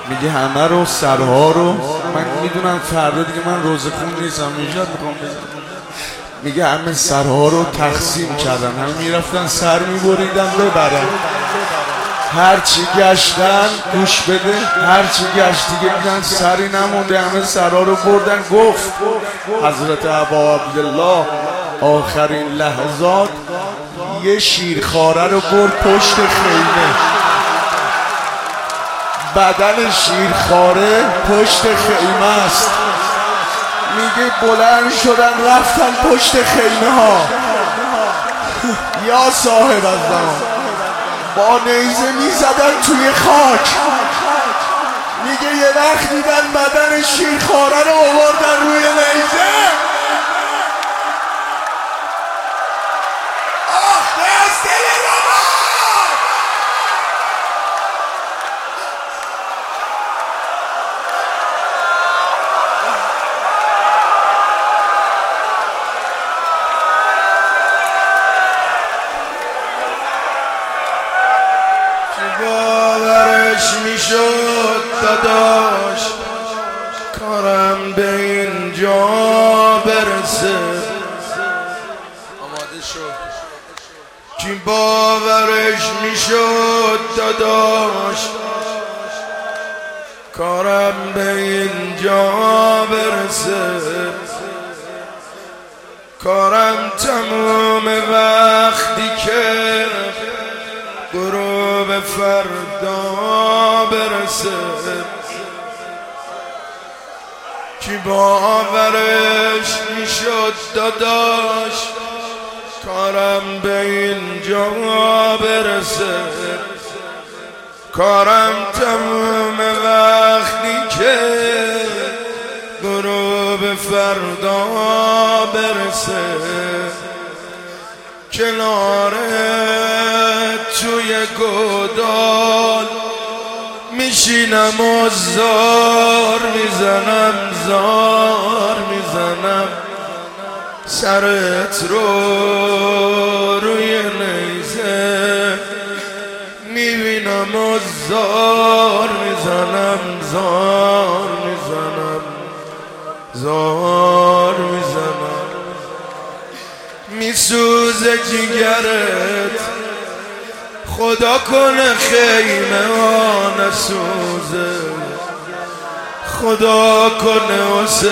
میگه همه رو سرها رو من میدونم فردا دیگه من روزه خون نیستم نجات میخوام بزنم. میگه همه سرها رو تقسیم کردن، همه میرفتن سر میبریدن ببرن، هرچی گشتن گوش بده، هرچی گشت دیگه میگن سری نمونده، همه سرها رو بردن. گفت حضرت ابا عبدالله آخرین لحظات یه شیرخواره رو برد پشت خیمه، بدن شیرخواره پشت خیمه است. میگه بلند شدن رفتن پشت خیمه ها. یا صاحب الزمان با نیزه میزدن توی خاک. میگه یه وقت دیدن بدن شیرخواره رو آوردن روی نیزه. آخ دست دل باورش میشد داداش کارم به اینجا برسه. آماده شد. کی باورش میشد داداش کارم به اینجا برسه. کارم تموم وقتی که غروب فردا برسه. کی باورش میشد داداش کارم به اینجا برسه. کارم تموم وقتی که غروب فردا برسه. کنار توی گودال میشینم و زار میزنم، زار میزنم. سرت رو روی نیزه میبینم و زار میزنم، زار میزنم، زار میزنم. میسوزه جگرت خدا کنه خیمه ها نسوزه. خدا کنه واسه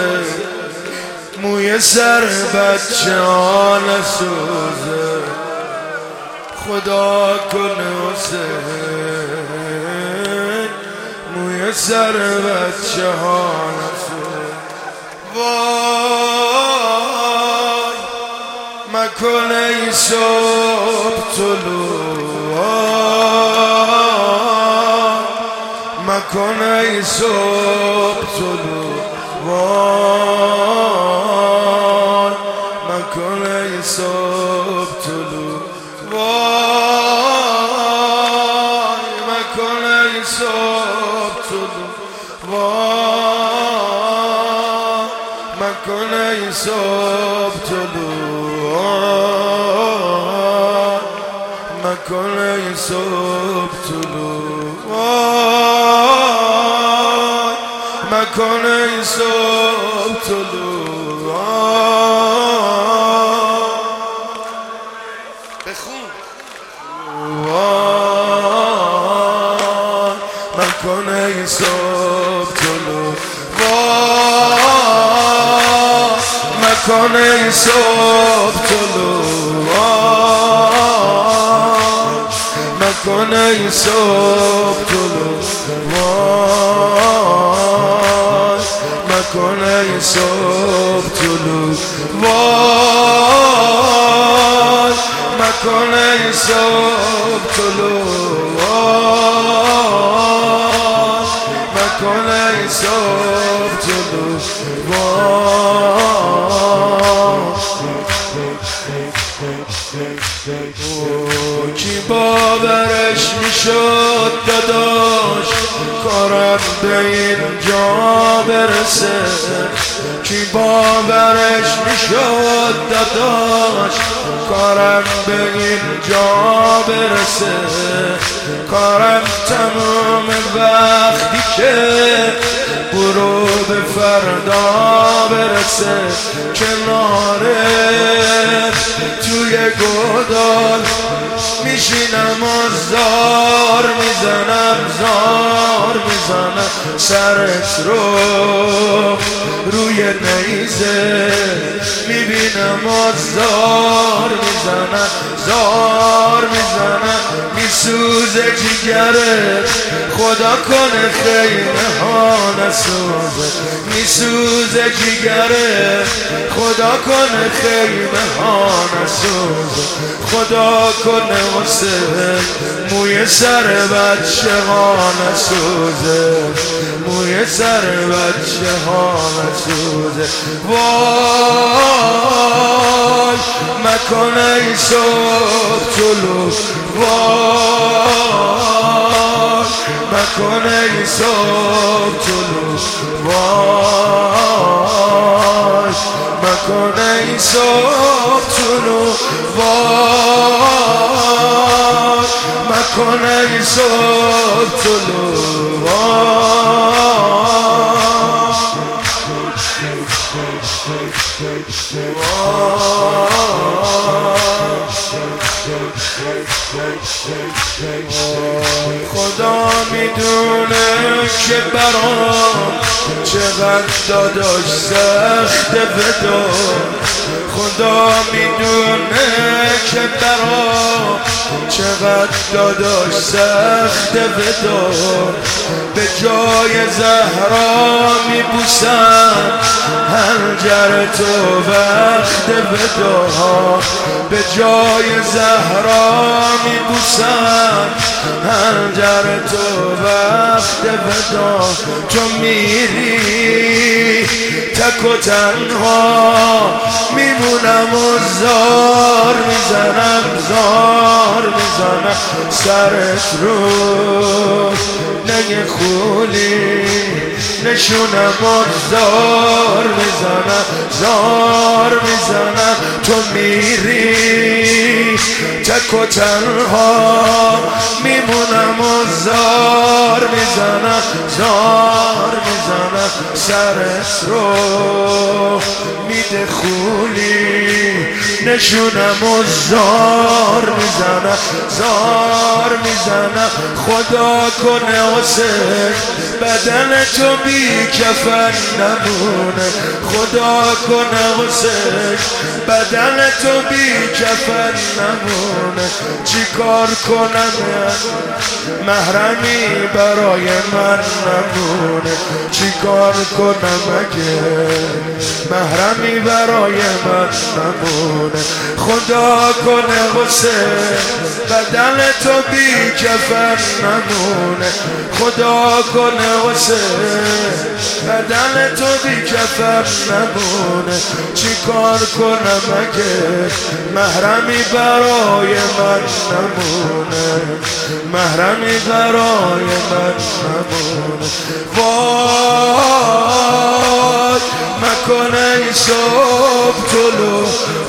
موی سر بچه ها نسوزه. خدا کنه واسه موی سر بچه ها نسوزه. وای مکن ای صبح طلوع، مکن ای صبح طلوع. وای مکن ای صبح طلوع. وای مکن ای صبح طلوع. وای مکن ای صبح طلوع. مکن ای صبح طلوع. مکن ای صبح طلوع. بخون. مکن ای صبح طلوع. مکن ای صبح طلوع. مکن ای صبح طلوع. مکن ای صبح طلوع. مکن ای صبح طلوع. مکن ای صبح طلوع. کی باورش میشد داداش کارم به اینجا برسه. کی باورش میشد داداش کارم به اینجا برسه. کارم تمام وقتی باشه برو به فردا برسه کناره توی گودال میشینم و زار میزنم سرت رو روی نیزه میبینم و زار میزنم میسوزه جگرت خدا کنه خیمه ها نسوزه میسوزه جگرت خدا کنه خیمه ها نسوزه خدا کنه واسه موی سر بچه ها نسوزه موی سر بچه ها نسوزه وای مکنه ای صبح طلوع وای مکنه ای صبح طلوع وای مکنه ای صبح طلوع وای مکنه ای صبح طلوع خدا میدونه که برام چقدر داداش سخت ودا خدا میدونه که برام چقدر داداش سخت ودا به جای زهرا میبوسم هنجر تو وقت ودا به جای زهرا میبوسم هنجر تو وقت ودا تو میری تک و تنها میمونم و زار میزنم سرت رو نگه خولی نشونم و زار میزنم تو میری تک و تنها میمونم و زار میزنم سرت رو میده خولی نشونم و زار میزنم خدا کنه واسه بدن تو بی کفن نمونه خدا کنه واسه بدن تو بی کفن نمونه چی کار کنم محرمی برای من نمونه چی کار کنم اگه محرمی برای من نمونه خدا کنه واسه بدن تو بی کفن نمونه خدا کنه واسه بدن تو بی کفن نمونه چی کار کنم اگه محرمی برای من نمونه محرمی برای من نمونه وای مکنه ای صبح طلوع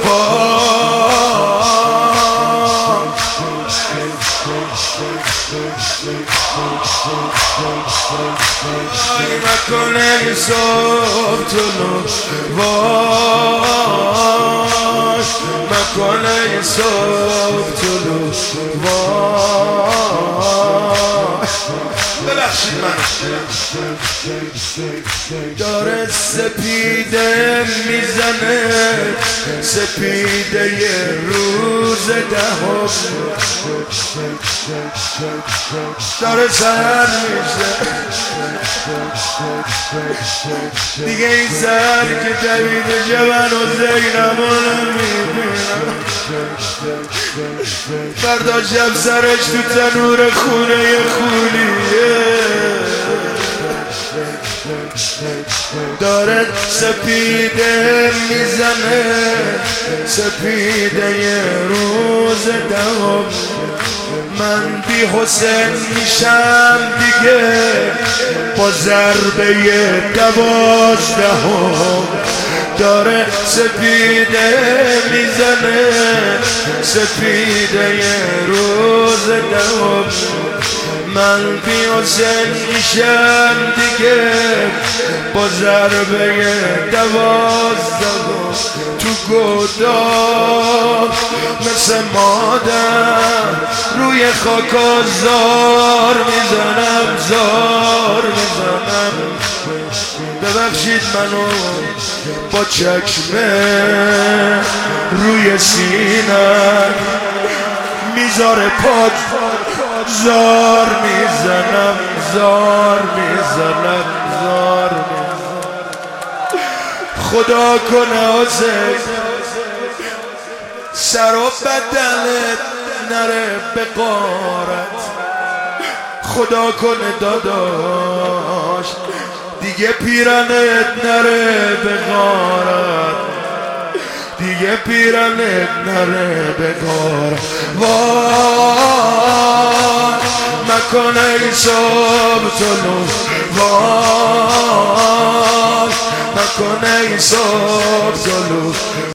وای مکنه ای صبح طلوع وای مکنه ای صبح طلوع ببخشید من داره سپیده میزنه سپیده یه روز دهم داره سر میشه دیگه این سر که دویده جوان و زینمون میبینم فردا شب سرش تو تنور خونه خولیه داره سپیده میزنه سپیده یه روز دهم من بی حسین میشم دیگه با ضربه 12 داره سپیده میزنه سپیده یه روز دهم من بی حسین میشم دیگه با ضربه 12 تو گودال مثل مادر روی خاک زار میزنم زار میزنم. ببخشید منو با چکمه روی سینه میذاره پاد زار میزنم زار میزنم زار میزنم. خدا کنه حسین سر و بدنت نره به غارت. خدا کنه داداش دیگه پیرنت نره به غارت. دیگه پیرنت نره به غارت. وای مکنه ای صبح طلوع. وای مکنه ای صبح طلوع.